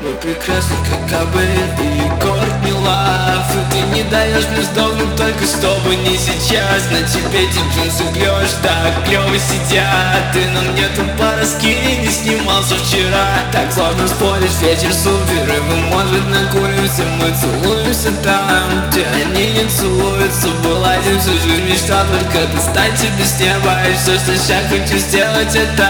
Вы прекрасны, как Абель и Кортни Лав. И ты не даешь мне сдохнуть, только чтобы не сейчас. На тебе эти джинсы клёш, так клёво сидят. Ты на мне тупо раскинь, не снимался вчера. Так сложно спорить, вечер супер, и мы, может, накуримся. Мы целуемся там, где они не целуются. Была здесь всю жизнь мечта, только достать тебе с неба. И все, что сейчас хочу сделать, это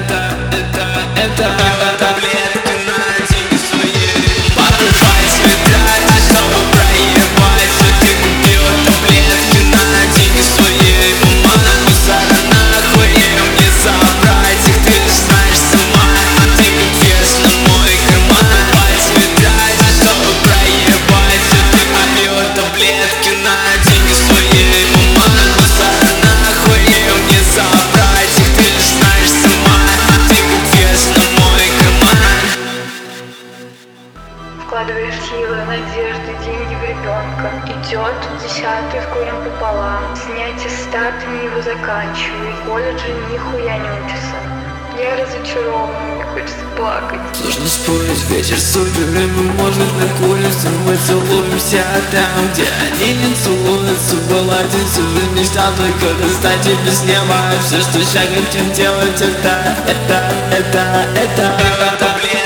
таблетки на деньги свои. Покупай цвета, чтобы проебать. Все ты купила таблетки на деньги свои. Мама, мусора нахуй, мне забрать их, ты же знаешь сама. А ты как вес на мой карман. Покупай цвета, чтобы проебать. Все ты купила таблетки на деньги свои. Мама, мусора нахуй, мне забрать их, ты же знаешь сама. А ты как вес на мой карман. Вкладываешь силы, надежды, деньги в ребенка. Идет 10-й, вкурим пополам. Снять аттестаты его заканчивает. В колледже нихуя не учится. Я разочарована, мне хочется плакать. Сложно спорить, вечер супер, и мы, может, накуримся. Мы целуемся там, где они не целуются. Была здесь всю жизнь мечта, только достать тебе с неба. Все, что сейчас хотим делать, это таблетки.